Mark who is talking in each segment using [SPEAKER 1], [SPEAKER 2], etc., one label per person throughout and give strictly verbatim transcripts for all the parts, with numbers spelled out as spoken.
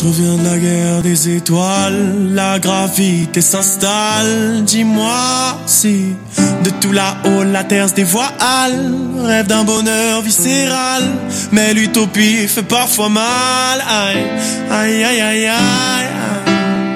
[SPEAKER 1] reviens de la guerre des étoiles, la gravité s'installe. Dis-moi si de tout là-haut la terre se dévoile. Rêve d'un bonheur viscéral, mais l'utopie fait parfois mal. Aïe, aïe, aïe, aïe, aïe, aïe.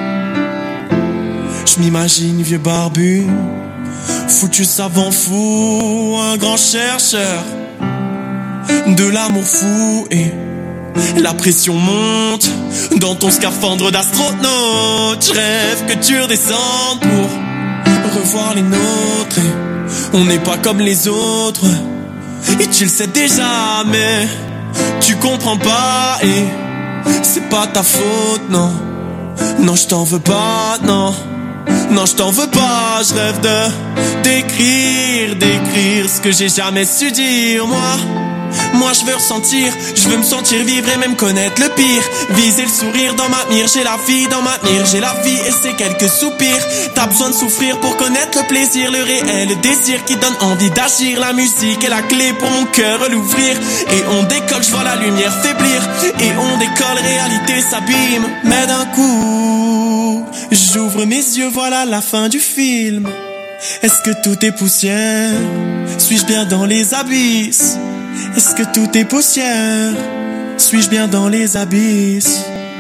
[SPEAKER 1] Je m'imagine vieux barbu, foutu savant fou, un grand chercheur de l'amour fou, et la pression monte dans ton scaphandre d'astronaute. Je rêve que tu redescendes pour revoir les nôtres, et on n'est pas comme les autres, et tu le sais déjà, mais tu comprends pas, et c'est pas ta faute, non. Non, je t'en veux pas, non. Non, je t'en veux pas, je rêve de d'écrire, d'écrire ce que j'ai jamais su dire, moi. Moi je veux ressentir, je veux me sentir vivre et même connaître le pire. Viser le sourire dans ma mire, j'ai la vie dans ma mire, j'ai la vie et c'est quelques soupirs. T'as besoin de souffrir pour connaître le plaisir, le réel, le désir qui donne envie d'agir. La musique est la clé pour mon cœur l'ouvrir. Et on décolle, je vois la lumière faiblir. Et on décolle, réalité s'abîme. Mais d'un coup, j'ouvre mes yeux, voilà la fin du film. Est-ce que tout est poussière? Suis-je bien dans les abysses? Est-ce que tout est poussière? Suis-je bien dans les abysses?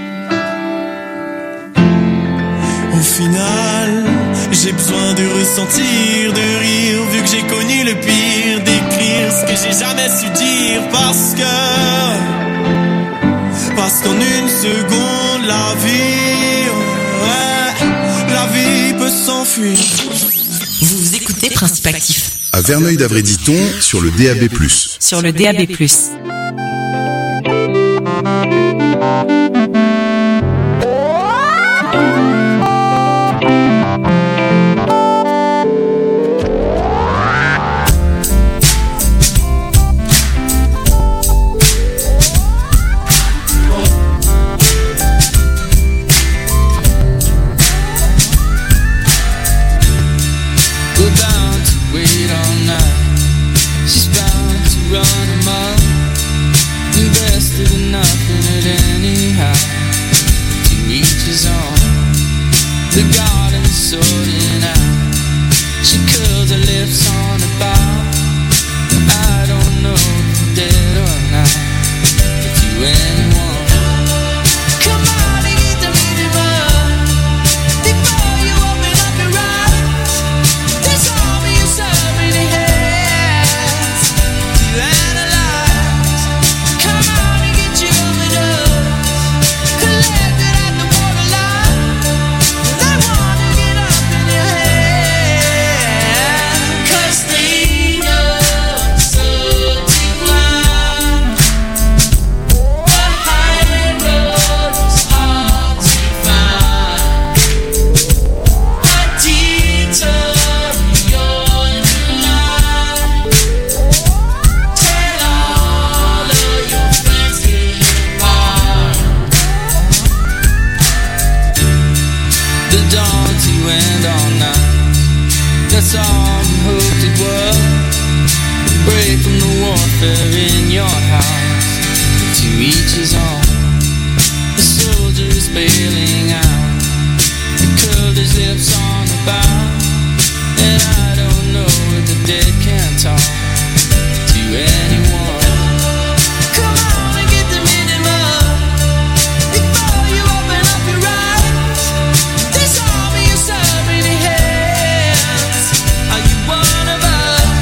[SPEAKER 1] Au final, j'ai besoin de ressentir, de rire, vu que j'ai connu le pire, d'écrire ce que j'ai jamais su dire, parce que parce qu'en une seconde, la vie, ouais, la vie peut s'enfuir.
[SPEAKER 2] Vous écoutez Principe Actif.
[SPEAKER 3] À Verneuil-d'Avray-Ditton, sur le D A B plus.
[SPEAKER 2] Sur le D A B plus.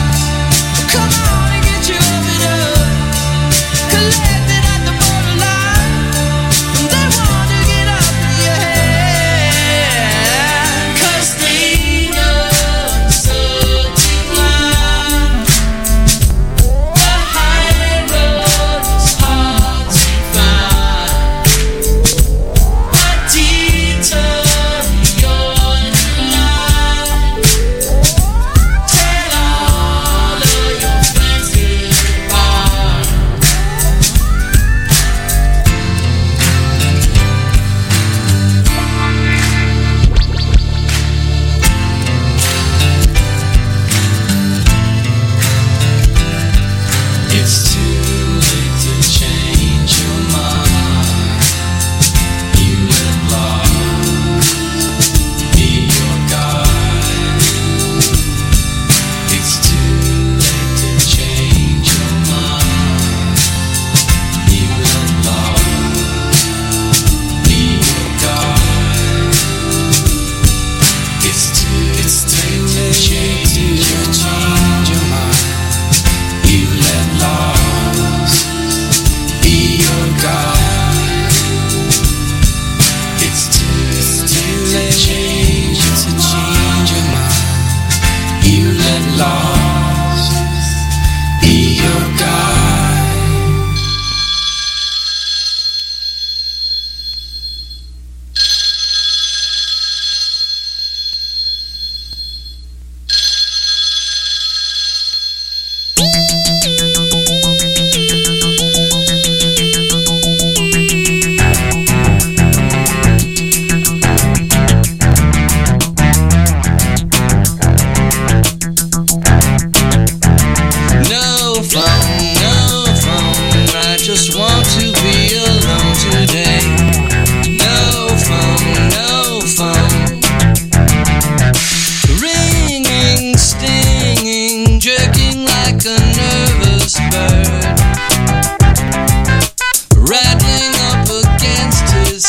[SPEAKER 4] Collected at the borderline.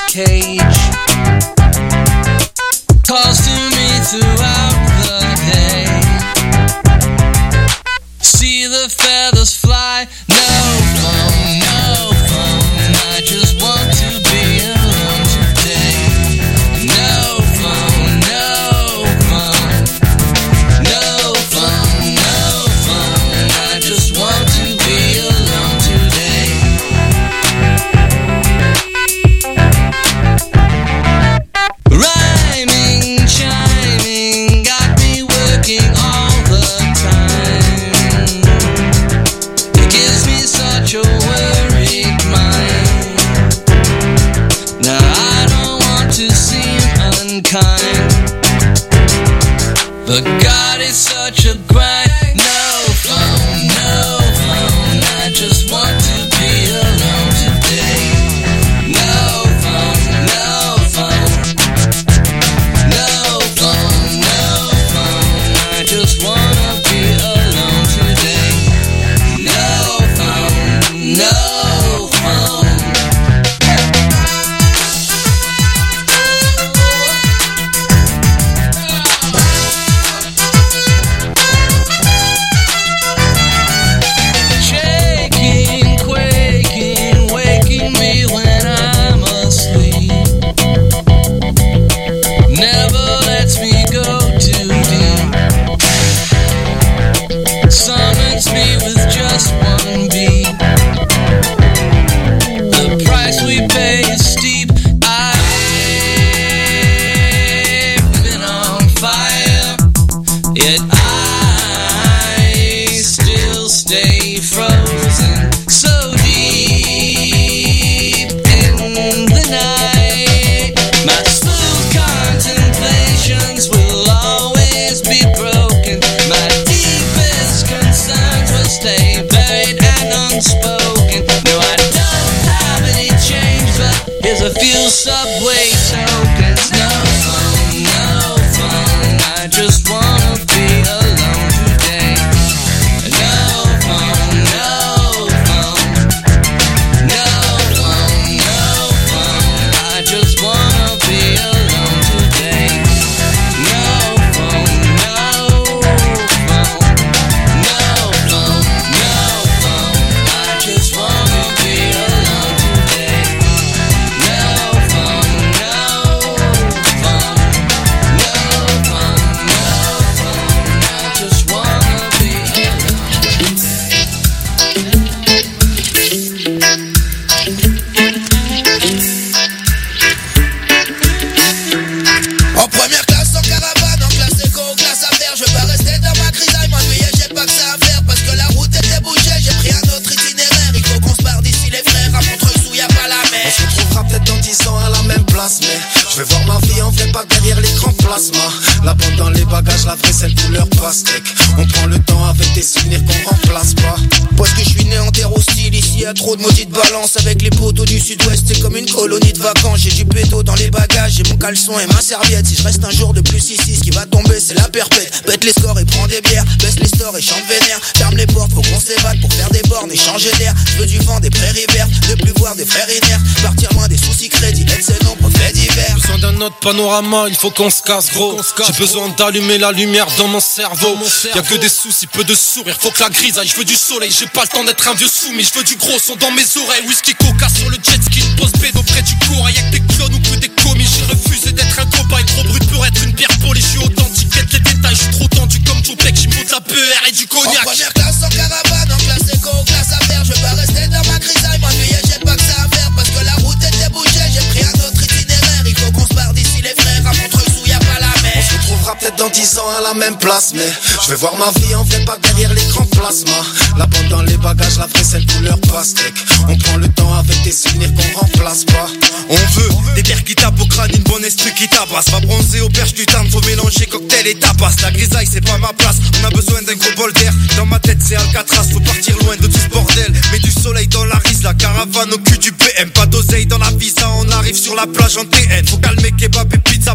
[SPEAKER 4] cage calls to me throughout the day. See the feathers fly, no phone, no phone. I just want to be alone today. No phone, no phone, no phone, no phone. I just want to be alone today. Rhyming, chiming, got me working all the time. It gives me such a worried mind. Now I don't want to seem unkind, but God is such a grind. No phone, no phone. I just want to be alone today. No phone, no phone. No phone, no phone. I just wanna be alone today. No phone, no phone. Shaking, quaking, waking me when I'm asleep. Never lets me go too deep. Summons me with just one beat. The price we pay is steep. I've been on fire, yet I still stay frozen. So deep in the night, my smooth contemplations will always be broken. My deepest concerns will stay buried and unspoken. No, I don't have any change, but here's a few subway tokens. No phone, no phone. I just wanna be alone today. No phone, no phone. No phone, no phone. I just wanna be alone today. No phone, no phone. No phone, no phone. I just wanna be alone today. No phone, no phone. No phone, no phone. I just wanna be
[SPEAKER 5] En première classe, en caravane, en classe éco, classe affaires. Je veux pas rester dans ma grisaille, m'ennuyer, j'ai pas que ça à faire. Parce que la route était bouchée, j'ai pris un autre itinéraire. Il faut qu'on se barre d'ici les frères, à Montreuil où y a pas la mer.
[SPEAKER 6] On se retrouvera peut-être dans dix ans à la même place, mais je vais voir ma vie en vrai, pas derrière l'écran plasma. La bande dans les bagages, la vraie celle couleur pastèque. On prend le temps avec des souvenirs qu'on remplace pas.
[SPEAKER 5] Parce que je suis né en terre hostile, ici y'a trop de maudites balances. Avec les poteaux du sud-ouest, c'est comme une colonie de vacances. J'ai du péto dans les bagages, j'ai mon caleçon et ma serviette. Si je reste un jour de plus ici, ce qui va tomber c'est la perpète. Pète les scores et prends des bières, baisse les stores et chante vénère. Ferme les portes, faut qu'on s'évade pour faire des bornes et changer d'air. Je veux du vent, des prairies vertes, de plus voir des frères inertes. Partir loin des soucis crédits, excellent pour fait divers.
[SPEAKER 1] Besoin d'un autre panorama, il faut qu'on se casse gros. J'ai besoin d'allumer la lumière dans mon cerveau. Y'a que des soucis, peu de sourire, faut que la grisaille. Je veux du soleil, j'ai pas le temps d'être un vieux soumis. Je veux du gros son dans mes oreilles. Whisky coca sur le jet ski, pose pédo près du cours. Y'a que des clones ou que des commis. J'ai refusé d'être un cobaye, trop brut pour être une pierre polie. Je suis authentique, quête les détails, je suis trop tendu comme Joe Peck. J'me de la P R et du cognac.
[SPEAKER 5] En première classe, en caravane, en classe éco, classe affaires. Je veux pas rester dans ma grisaille, m'ennuyer, j'ai pas que ça à faire. Parce que la route était bouchée, j'ai pris un autre itinéraire. Il faut qu'on se barre d'ici les frères, à Montreuil où y a pas la mer.
[SPEAKER 6] On se retrouvera peut-être dans dix ans à la même place, mais je vais voir ma vie en vrai, pas derrière l'écran plasma. La bande dans les bagages, la vraie celle couleur pastèque. On prend le temps avec des souvenirs qu'on remplace pas.
[SPEAKER 7] On veut des terres qui tapent au crâne, une bonne esprit qui tabasse. Pas bronzer au perche du tarn, faut mélanger cocktail et tapas. La grisaille c'est pas ma place, on a besoin d'un gros bol d'air. Dans ma tête c'est Alcatraz, faut partir loin de tout ce bordel. Mets du soleil dans la rise, la caravane au cul du P M. Pas d'oseille dans la visa, on arrive sur la plage en T N. Faut calmer kebab et pizza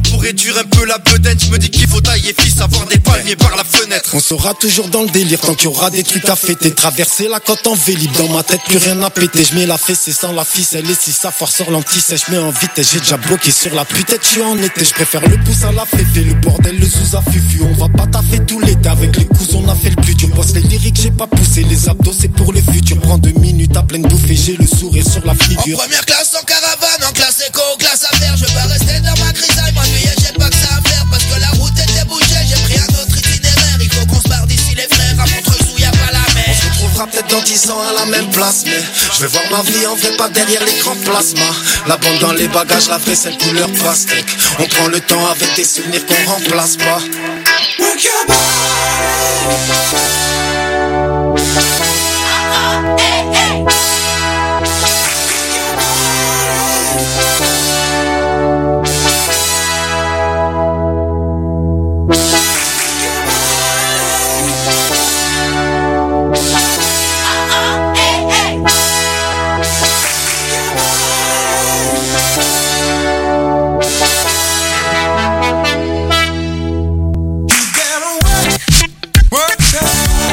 [SPEAKER 7] pour réduire un peu la bedaine. Je me dis qu'il faut tailler fils, avoir des palmiers par la fenêtre.
[SPEAKER 6] On sera toujours dans le délire tant qu'il y aura des trucs à fêter. Traverser la côte en vélib, dans ma tête plus rien à péter. Je mets la fessée sans la ficelle et si ça force sur l'anti-sèche, je mets en vitesse. J'ai déjà bloqué sur la putette, je suis en été. Je préfère le pouce à la féfé, le bordel, le zouza fufu. On va pas taffer tout l'été, avec les coups on a fait le plus dur. Bosse les lyriques, j'ai pas poussé, les abdos c'est pour le futur. Prends deux minutes à pleine bouffée, j'ai le sourire sur la figure.
[SPEAKER 5] En première classe, en caravane, en classe éco, classe affaires. Je veux pas rester dans ma grisaille, m'ennuyer, j'ai pas que ça à faire. Parce que la route était bouchée, j'ai pris un autre itinéraire. Il faut qu'on se barre d'ici les frères, à Montreuil où y a pas la mer.
[SPEAKER 6] On se retrouvera peut-être dans dix ans à la même place, mais je vais voir ma vie en vrai, pas derrière l'écran plasma. La bande dans les bagages, la vraie celle couleur pastèque. On prend le temps avec des souvenirs qu'on remplace pas.
[SPEAKER 4] Work your body. Uh-uh, hey, hey.
[SPEAKER 1] Work that.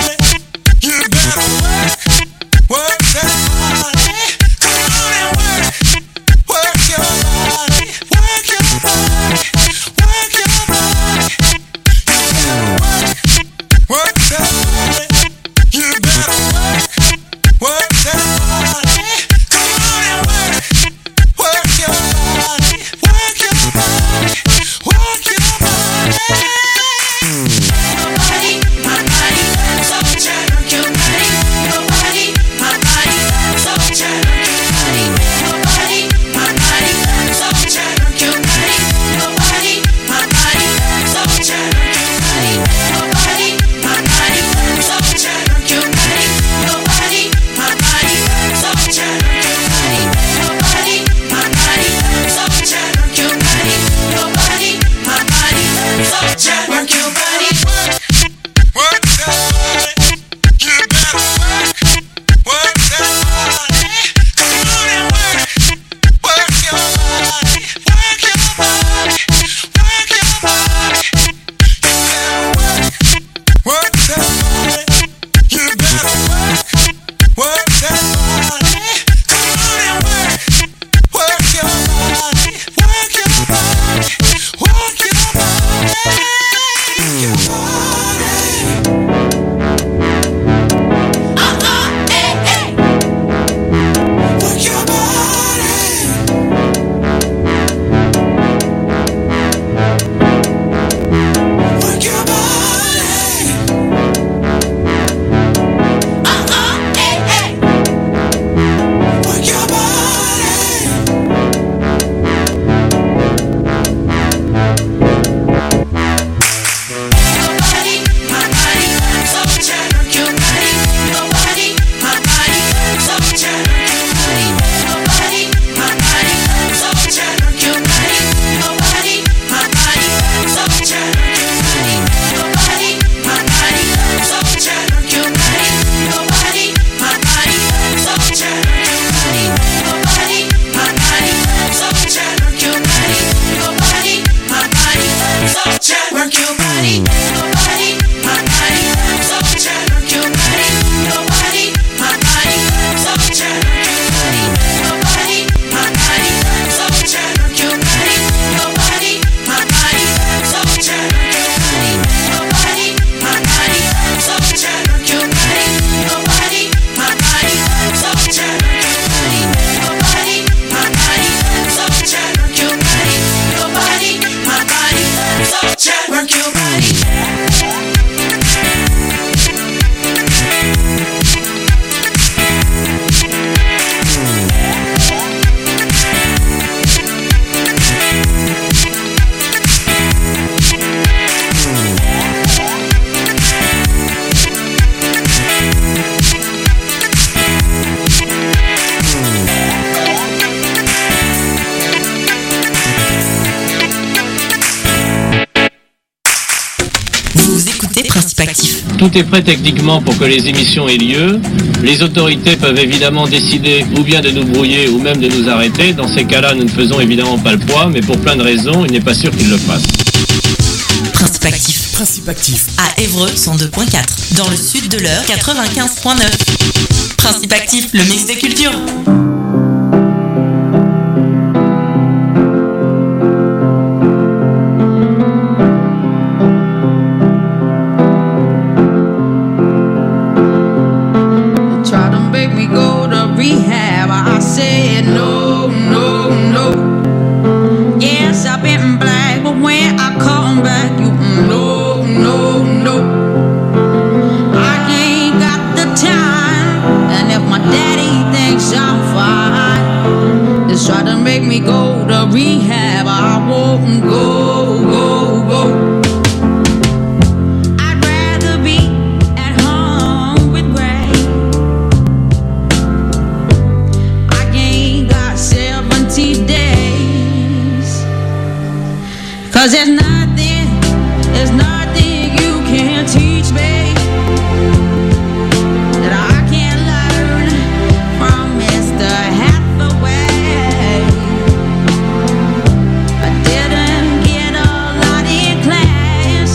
[SPEAKER 2] Principe Actif.
[SPEAKER 8] Tout est prêt techniquement pour que les émissions aient lieu. Les autorités peuvent évidemment décider ou bien de nous brouiller ou même de nous arrêter. Dans ces cas-là, nous ne faisons évidemment pas le poids, mais pour plein de raisons, il n'est pas sûr qu'ils le fassent.
[SPEAKER 2] Principe Actif.
[SPEAKER 9] Principe Actif.
[SPEAKER 2] À Évreux, cent deux virgule quatre. Dans le sud de l'Eure, quatre-vingt-quinze virgule neuf. Principe Actif, le mix des cultures.
[SPEAKER 10] Rehab, I said no, no, no. Yes, I've been black, but when I come back, you no, no, no. I ain't got the time, and if my daddy thinks I'm fine, just try to make me go to rehab. I won't go, go, go. Cause there's nothing, there's nothing you can teach me that I can learn from Mister Hathaway. I didn't get a lot in class,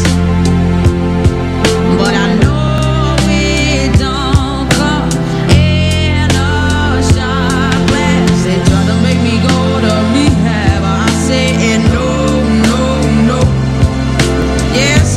[SPEAKER 10] but I know it don't come in a shot glass. They try to make me go to rehab, I say no. Yes,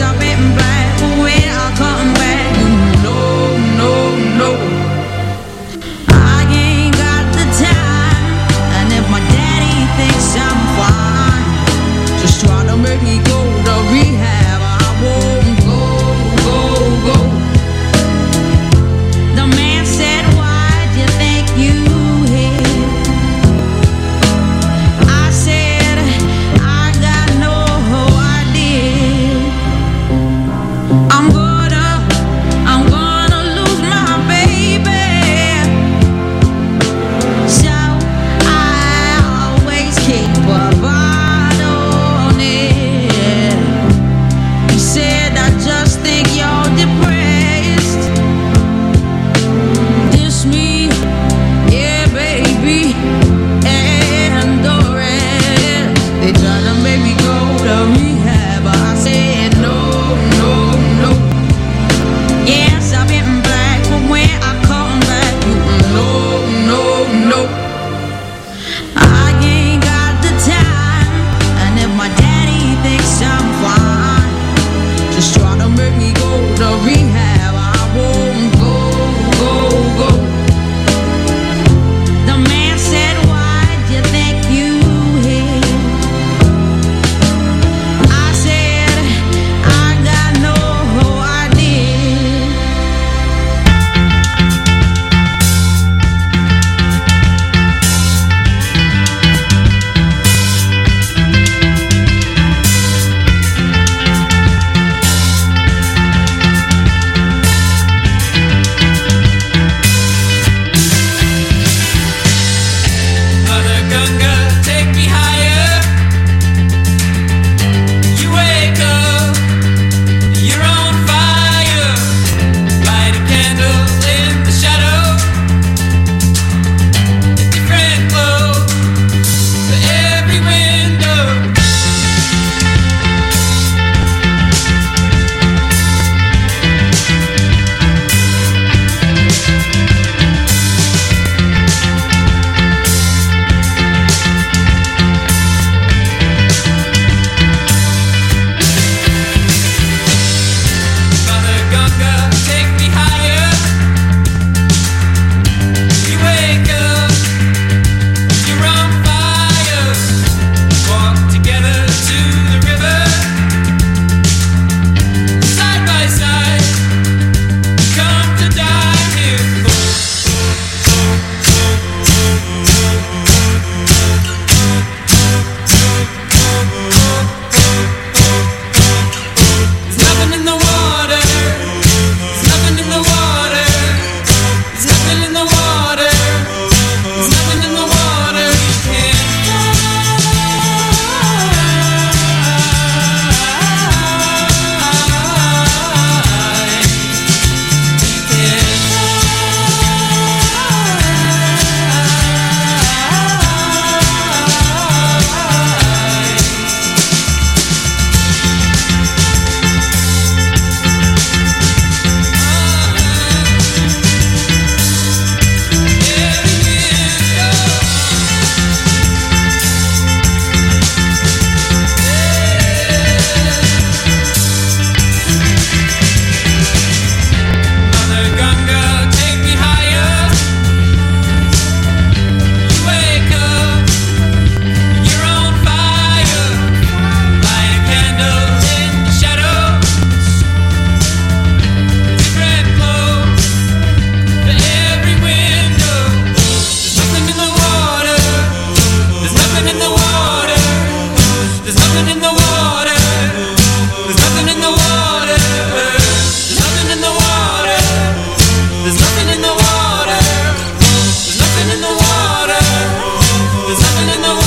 [SPEAKER 9] nothing in the water. There's nothing in the water. There's nothing in the water. There's nothing in the water. There's nothing in the water. There's nothing in the water. There's nothing in the water.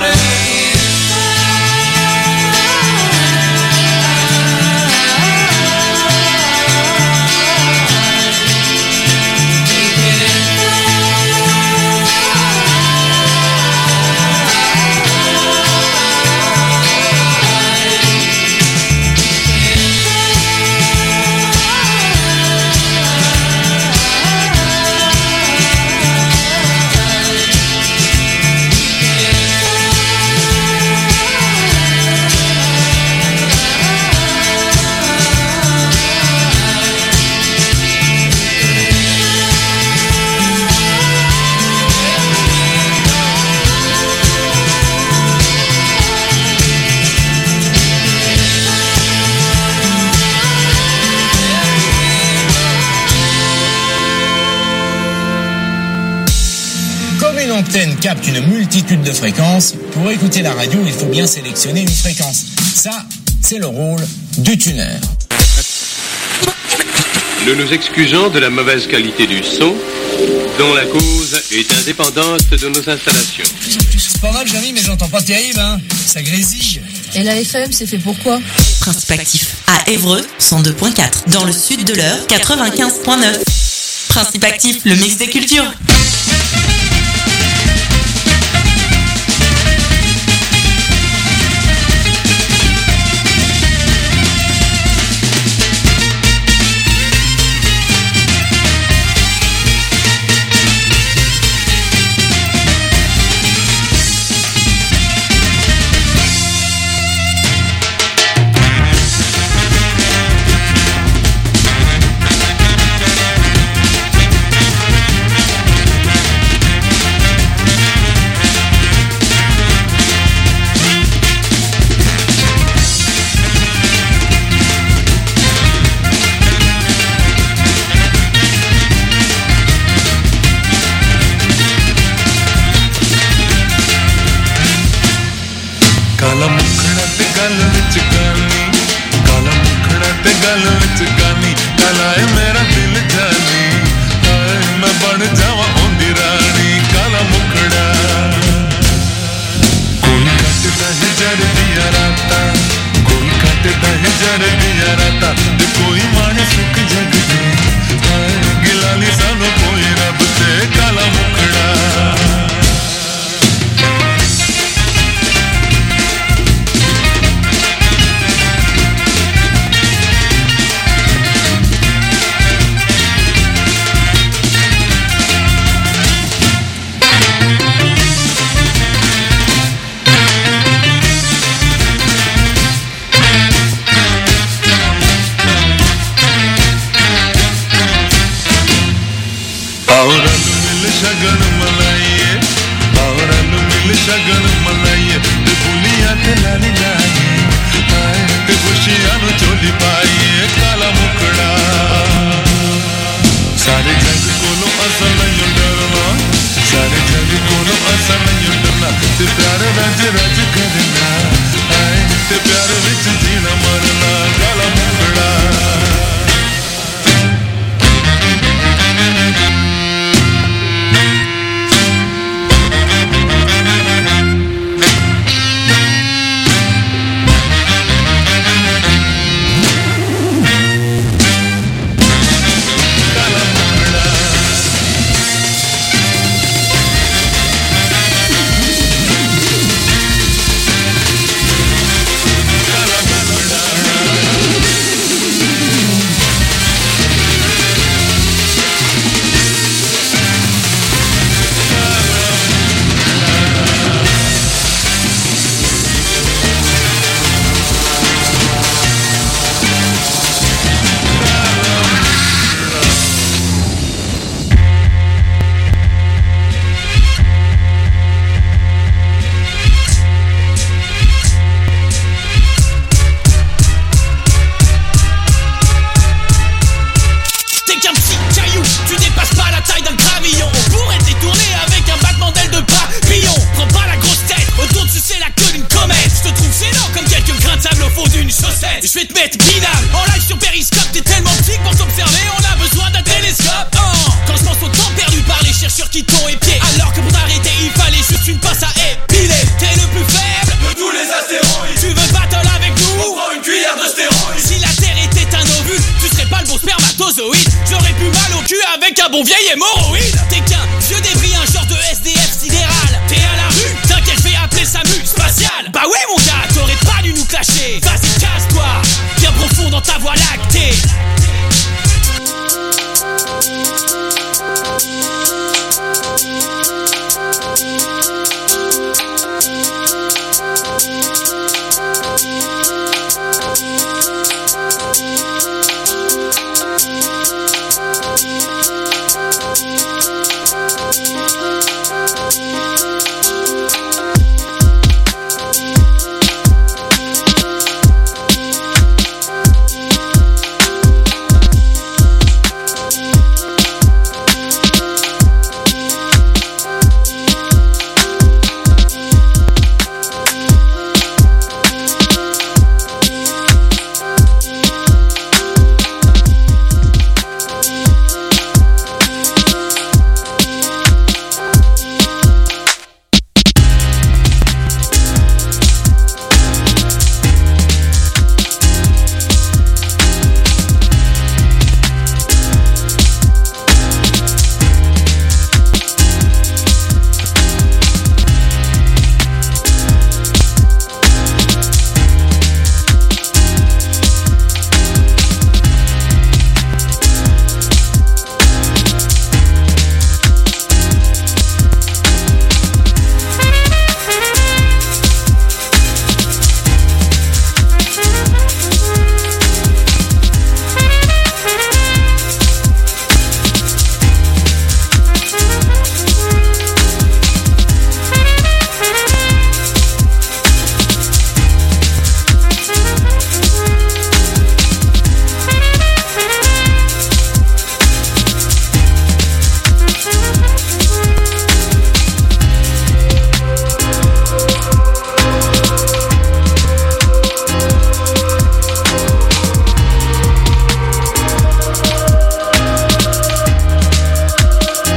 [SPEAKER 11] L'antenne capte une multitude de fréquences. Pour écouter la radio, il faut bien sélectionner une fréquence. Ça, c'est le rôle du tuner.
[SPEAKER 8] Nous nous excusons de la mauvaise qualité du son, dont la cause est indépendante de nos installations.
[SPEAKER 11] C'est pas mal, Jamy, mais j'entends pas terrible, hein. Ça grésille.
[SPEAKER 12] Et la F M, c'est fait pourquoi?
[SPEAKER 2] Principe actif. À Évreux, cent deux virgule quatre. Dans le sud de l'Eure, quatre-vingt-quinze virgule neuf. Principe actif, le mix des cultures.
[SPEAKER 1] काला मुखड़ा ते गल विच गानी काला मुखड़ा ते गल विच गानी काला है मेरा दिल जानी हाय मैं बन जावा ओंदी रानी काला मुखड़ा कोई कटदा है जर दिया राता कोई कटदा है जर दिया राता ते कोई मान सुख जग दे हाय गिलाली सानू कोई रब ते काला मुखड़ा शगन मलाइए और मिल शगन मलाइए ते बुलिया ते लाली लाइए आए ते खुशियां नु चोली पाइए काला मुखड़ा सारे जग कोलो असल नहीं डरना सारे जग कोलो असल नहीं डरना ते प्यार रज रज करना आए ते प्यार विच जीना मरना काला मुखड़ा
[SPEAKER 13] qu'un bon vieil hémorroïde. T'es qu'un vieux débile